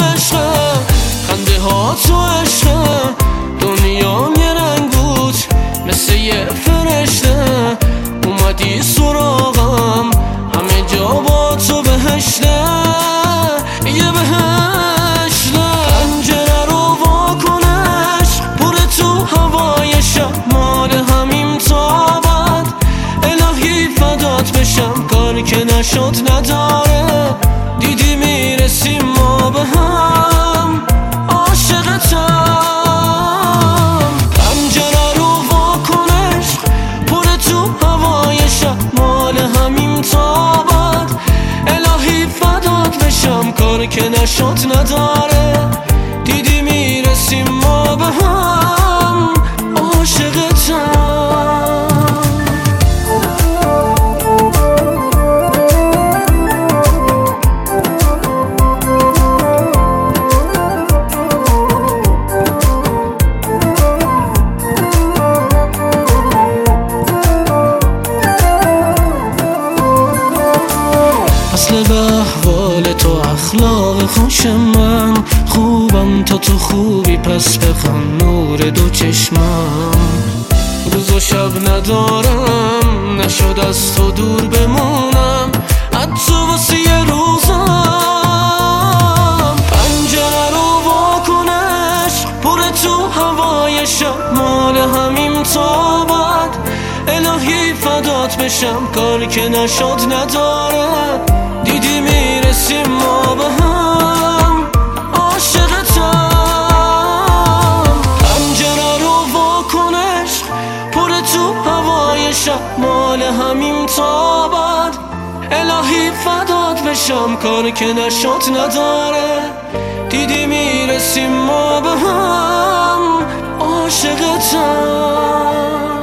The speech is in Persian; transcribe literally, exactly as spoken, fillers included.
عشقم، خنده ها تو عشقم، دنیام یه رنگ بود مثل یه فرشته، اومدی سراغم همه جا با تو بهشته، یه بهشته. پنجره رو واکنش پر تو هوای شب، مال همین تابد، الهی فدات بشم، کار که نشد نداره، دیدی میرسیم ما به هم، عاشقتم. پنجره رو واکنش پر تو هوای شب، مال همین تابد، الهی فدات بشم، کار که نشد نداره، دیدی میرسیم ما به هم، عاشقتم. اصل به احوال تو اخلاق خوش من، خوبم تا تو خوبی پس بخم نور دو چشمم، روز و شب ندارم نشد از تو دور بمونم، حتی واسه یه روزم. پنجره رو واکنش پر تو هوای شب، مال همین تابد، الهی فدات بشم، کار که نشد نداره، دیدی میرسیم ما به هم، عاشقتم. پنجره رو واکنش پر تو هوای شب، مال همین تابد، الهی فدات بشم، کار که نشد نداره، دیدی میرسیم ما به هم، عاشقتم.